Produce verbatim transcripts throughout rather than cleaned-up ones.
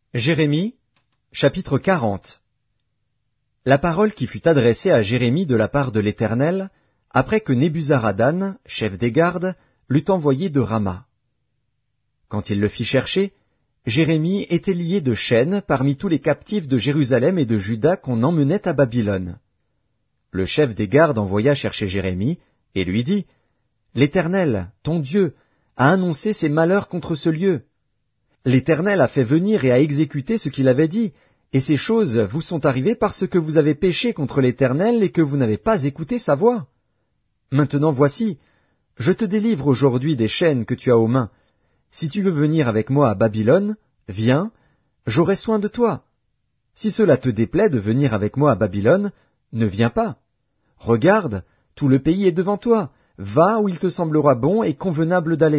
Jérémie, chapitre quarante. La parole qui fut adressée à Jérémie de la part de l'Éternel, après que Nebuzaradan, chef des gardes, l'eut envoyé de Rama. Quand il le fit chercher, Jérémie était lié de chaînes parmi tous les captifs de Jérusalem et de Juda qu'on emmenait à Babylone. Le chef des gardes envoya chercher Jérémie, et lui dit, « L'Éternel, ton Dieu, a annoncé ses malheurs contre ce lieu. L'Éternel a fait venir et a exécuté ce qu'il avait dit, et ces choses vous sont arrivées parce que vous avez péché contre l'Éternel et que vous n'avez pas écouté sa voix. Maintenant voici, je te délivre aujourd'hui des chaînes que tu as aux mains. Si tu veux venir avec moi à Babylone, viens, j'aurai soin de toi. Si cela te déplaît de venir avec moi à Babylone, ne viens pas. Regarde, tout le pays est devant toi, va où il te semblera bon et convenable d'aller. »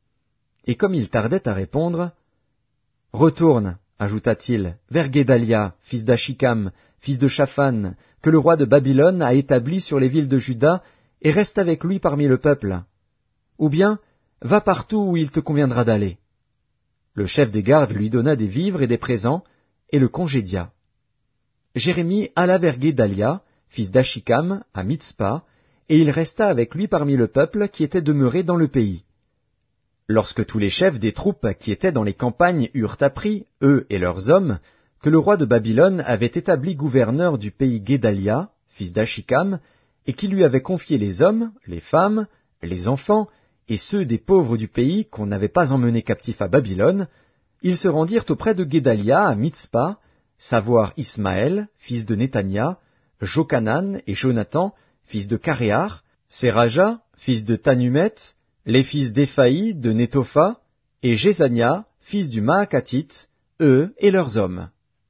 Et comme il tardait à répondre, « Retourne, ajouta-t-il, vers Guédalia, fils d'Achikam, fils de Shaphan, que le roi de Babylone a établi sur les villes de Juda, et reste avec lui parmi le peuple. Ou bien, va partout où il te conviendra d'aller. » Le chef des gardes lui donna des vivres et des présents, et le congédia. Jérémie alla vers Guédalia, fils d'Achikam, à Mitzpa, et il resta avec lui parmi le peuple qui était demeuré dans le pays. Lorsque tous les chefs des troupes qui étaient dans les campagnes eurent appris, eux et leurs hommes, que le roi de Babylone avait établi gouverneur du pays Guédalia, fils d'Achikam, et qu'il lui avait confié les hommes, les femmes, les enfants, et ceux des pauvres du pays qu'on n'avait pas emmenés captifs à Babylone, ils se rendirent auprès de Guédalia à Mitzpa, savoir Ismaël, fils de Néthania, Jochanan et Jonathan, fils de Caréar, Séraja, fils de Tanumet, les fils d'Éphaï, de Nétopha, et Jézania, fils du Maacatite, eux et leurs hommes.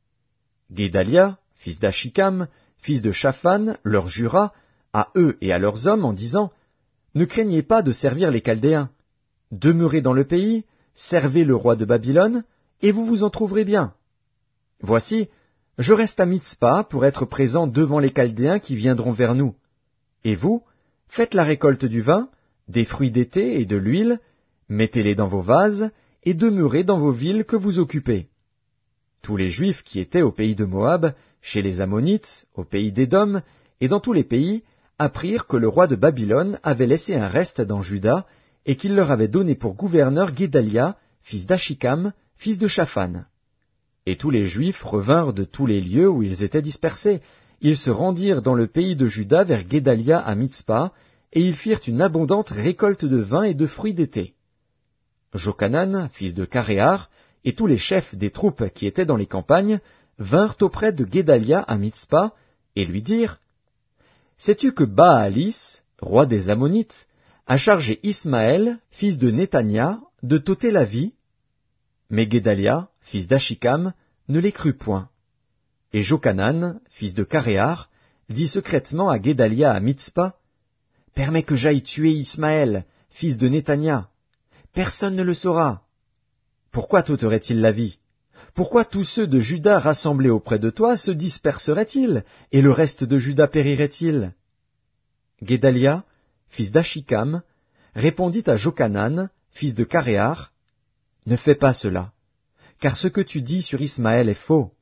Guédalia, fils d'Achikam, fils de Shaphan, leur jura, à eux et à leurs hommes, en disant, « Ne craignez pas de servir les Chaldéens. Demeurez dans le pays, servez le roi de Babylone, et vous vous en trouverez bien. Voici, je reste à Mitzpa pour être présent devant les Chaldéens qui viendront vers nous. Et vous, faites la récolte du vin, des fruits d'été et de l'huile, mettez-les dans vos vases, et demeurez dans vos villes que vous occupez. » Tous les Juifs qui étaient au pays de Moab, chez les Ammonites, au pays d'Édom, et dans tous les pays, apprirent que le roi de Babylone avait laissé un reste dans Juda, et qu'il leur avait donné pour gouverneur Guédalia, fils d'Achikam, fils de Shaphan. Et tous les Juifs revinrent de tous les lieux où ils étaient dispersés. Ils se rendirent dans le pays de Juda vers Guédalia à Mitzpa, et ils firent une abondante récolte de vin et de fruits d'été. Jochanan, fils de Caréar, et tous les chefs des troupes qui étaient dans les campagnes, vinrent auprès de Guédalia à Mitzpa, et lui dirent, « Sais-tu que Baalis, roi des Ammonites, a chargé Ismaël, fils de Néthania, de t'ôter la vie ?» Mais Guédalia, fils d'Achikam, ne les crut point. Et Jochanan, fils de Caréar, dit secrètement à Guédalia à Mitzpa, « Permets que j'aille tuer Ismaël, fils de Néthania. Personne ne le saura. Pourquoi t'ôterait-il la vie? Pourquoi tous ceux de Juda rassemblés auprès de toi se disperseraient-ils, et le reste de Juda périrait-il? » Guédalia, fils d'Achikam, répondit à Jochanan, fils de Caréar, « Ne fais pas cela, car ce que tu dis sur Ismaël est faux.